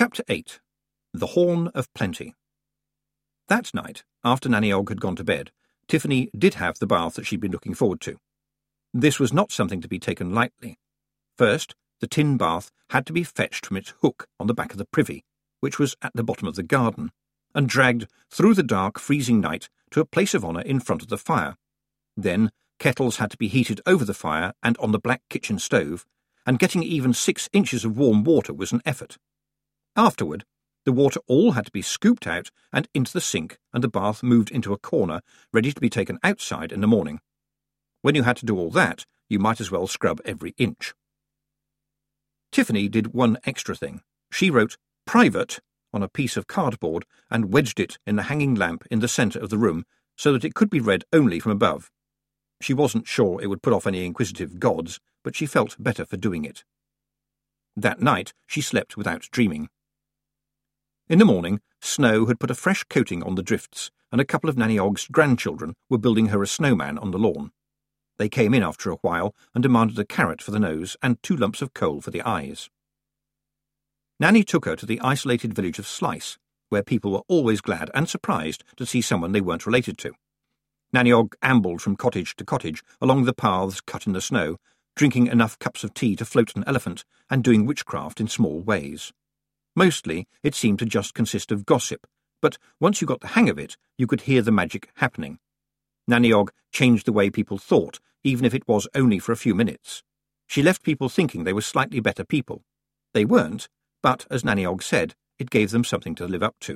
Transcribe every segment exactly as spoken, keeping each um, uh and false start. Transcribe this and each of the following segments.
Chapter eight. The Horn of Plenty. That night, after Nanny Og had gone to bed, Tiffany did have the bath that she'd been looking forward to. This was not something to be taken lightly. First, the tin bath had to be fetched from its hook on the back of the privy, which was at the bottom of the garden, and dragged through the dark, freezing night to a place of honour in front of the fire. Then kettles had to be heated over the fire and on the black kitchen stove, and getting even six inches of warm water was an effort. Afterward, the water all had to be scooped out and into the sink, and the bath moved into a corner, ready to be taken outside in the morning. When you had to do all that, you might as well scrub every inch. Tiffany did one extra thing. She wrote "Private" on a piece of cardboard and wedged it in the hanging lamp in the centre of the room so that it could be read only from above. She wasn't sure it would put off any inquisitive gods, but she felt better for doing it. That night she slept without dreaming. In the morning, snow had put a fresh coating on the drifts, and a couple of Nanny Og's grandchildren were building her a snowman on the lawn. They came in after a while and demanded a carrot for the nose and two lumps of coal for the eyes. Nanny took her to the isolated village of Slice, where people were always glad and surprised to see someone they weren't related to. Nanny Og ambled from cottage to cottage along the paths cut in the snow, drinking enough cups of tea to float an elephant and doing witchcraft in small ways. Mostly it seemed to just consist of gossip, but once you got the hang of it, you could hear the magic happening. Nanny Og changed the way people thought, even if it was only for a few minutes. She left people thinking they were slightly better people. They weren't, but, as Nanny Og said, it gave them something to live up to.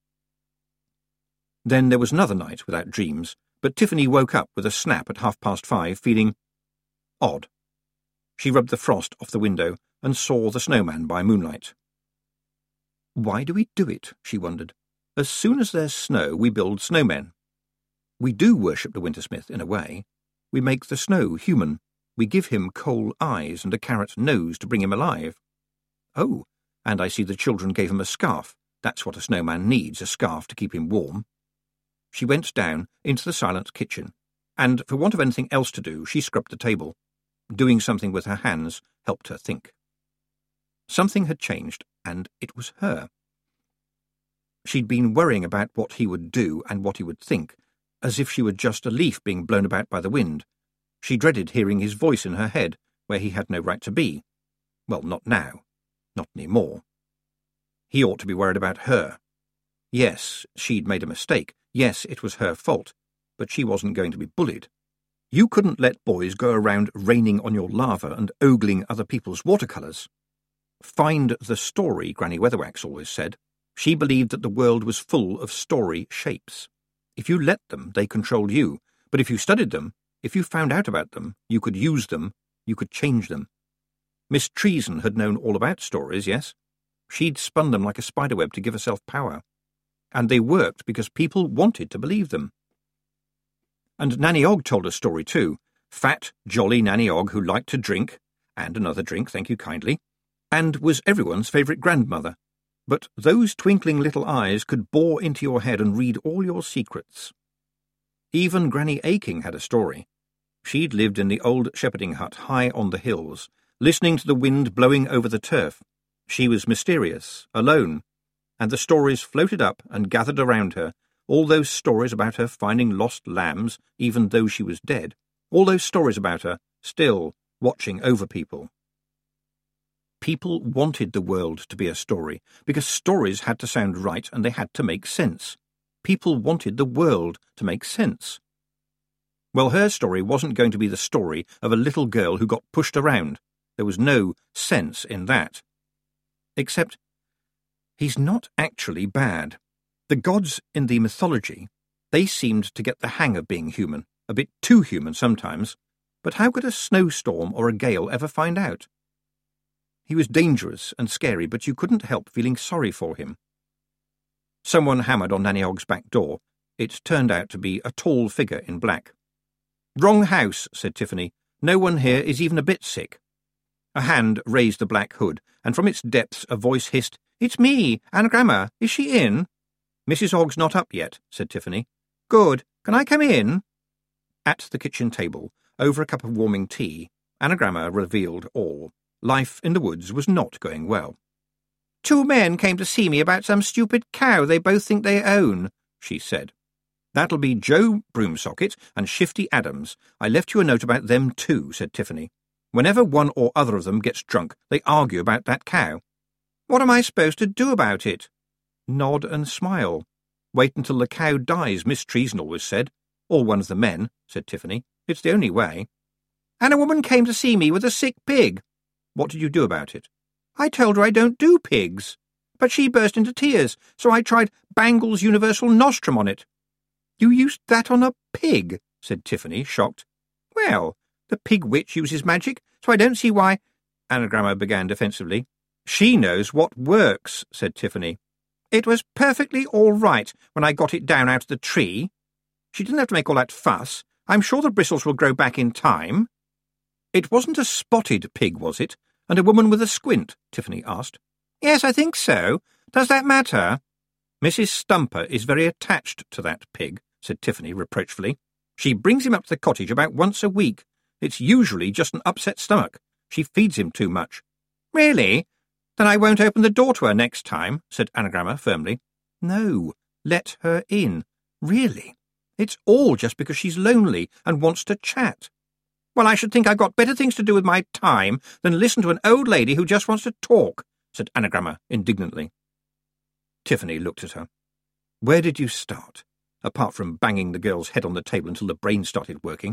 Then there was another night without dreams, but Tiffany woke up with a snap at half past five, feeling odd. She rubbed the frost off the window and saw the snowman by moonlight. Why do we do it? She wondered. As soon as there's snow, we build snowmen. We do worship the Wintersmith in a way. We make the snow human. We give him coal eyes and a carrot nose to bring him alive. Oh, and I see the children gave him a scarf. That's what a snowman needs, a scarf to keep him warm. She went down into the silent kitchen, and for want of anything else to do, she scrubbed the table. Doing something with her hands helped her think. Something had changed, and it was her. She'd been worrying about what he would do and what he would think, as if she were just a leaf being blown about by the wind. She dreaded hearing his voice in her head, where he had no right to be. Well, not now. Not any more. He ought to be worried about her. Yes, she'd made a mistake. Yes, it was her fault. But she wasn't going to be bullied. You couldn't let boys go around raining on your lava and ogling other people's watercolours. Find the story, Granny Weatherwax always said. She believed that the world was full of story shapes. If you let them, they controlled you. But if you studied them, if you found out about them, you could use them, you could change them. Miss Treason had known all about stories, yes? She'd spun them like a spiderweb to give herself power. And they worked because people wanted to believe them. And Nanny Og told a story too. Fat, jolly Nanny Og who liked to drink, and another drink, thank you kindly, and was everyone's favourite grandmother. But those twinkling little eyes could bore into your head and read all your secrets. Even Granny Aching had a story. She'd lived in the old shepherding hut high on the hills, listening to the wind blowing over the turf. She was mysterious, alone, and the stories floated up and gathered around her, all those stories about her finding lost lambs, even though she was dead, all those stories about her, still watching over people. People wanted the world to be a story, because stories had to sound right and they had to make sense. People wanted the world to make sense. Well, her story wasn't going to be the story of a little girl who got pushed around. There was no sense in that. Except, he's not actually bad. The gods in the mythology, they seemed to get the hang of being human, a bit too human sometimes, but how could a snowstorm or a gale ever find out? He was dangerous and scary, but you couldn't help feeling sorry for him. Someone hammered on Nanny Og's back door. It turned out to be a tall figure in black. "Wrong house," said Tiffany. "No one here is even a bit sick." A hand raised the black hood, and from its depths a voice hissed, "It's me, Anagrama. Is she in?" "Missus Og's not up yet," said Tiffany. "Good. Can I come in?" At the kitchen table, over a cup of warming tea, Anagrama revealed all. Life in the woods was not going well. Two men came to see me about some stupid cow they both think they own, she said. That'll be Joe Broomsocket and Shifty Adams. I left you a note about them too, said Tiffany. Whenever one or other of them gets drunk, they argue about that cow. What am I supposed to do about it? Nod and smile. Wait until the cow dies, Miss Treason always said. Or one of the men, said Tiffany. It's the only way. And a woman came to see me with a sick pig. What did you do about it? I told her I don't do pigs. But she burst into tears, so I tried Bangle's Universal Nostrum on it. You used that on a pig, said Tiffany, shocked. Well, the pig witch uses magic, so I don't see why— Anagramma began defensively. She knows what works, said Tiffany. It was perfectly all right when I got it down out of the tree. She didn't have to make all that fuss. I'm sure the bristles will grow back in time. It wasn't a spotted pig, was it? And a woman with a squint? Tiffany asked. Yes, I think so. Does that matter? Missus Stumper is very attached to that pig, said Tiffany reproachfully. She brings him up to the cottage about once a week. It's usually just an upset stomach. She feeds him too much. Really? Then I won't open the door to her next time, said Anagramma firmly. No, let her in. Really? It's all just because she's lonely and wants to chat. Well, I should think I've got better things to do with my time than listen to an old lady who just wants to talk, said Anagramma indignantly. Tiffany looked at her. Where did you start, apart from banging the girl's head on the table until the brain started working?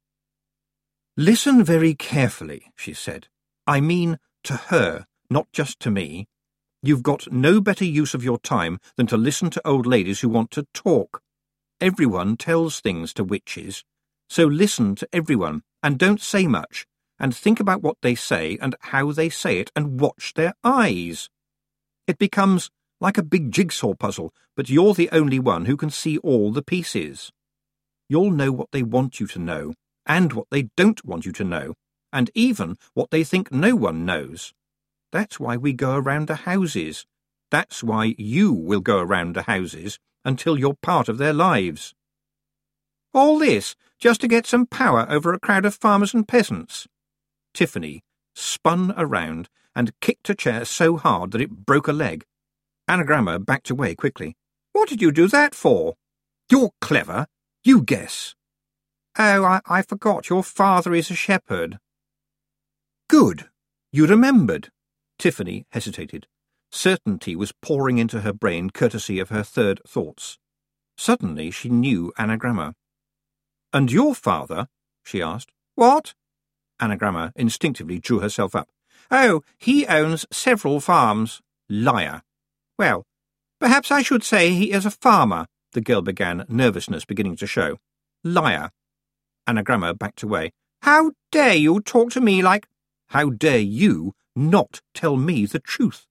Listen very carefully, she said. I mean to her, not just to me. You've got no better use of your time than to listen to old ladies who want to talk. Everyone tells things to witches. So listen to everyone, and don't say much, and think about what they say and how they say it, and watch their eyes. It becomes like a big jigsaw puzzle, but you're the only one who can see all the pieces. You'll know what they want you to know, and what they don't want you to know, and even what they think no one knows. That's why we go around the houses. That's why you will go around the houses until you're part of their lives. All this just to get some power over a crowd of farmers and peasants. Tiffany spun around and kicked a chair so hard that it broke a leg. Anagramma backed away quickly. What did you do that for? You're clever. You guess. Oh, I, I forgot. Your father is a shepherd. Good. You remembered. Tiffany hesitated. Certainty was pouring into her brain courtesy of her third thoughts. Suddenly she knew Anagramma. And your father? She asked. What? Anagramma instinctively drew herself up. Oh, he owns several farms. Liar. Well, perhaps I should say he is a farmer, the girl began, nervousness beginning to show. Liar. Anagramma backed away. How dare you talk to me like— How dare you not tell me the truth?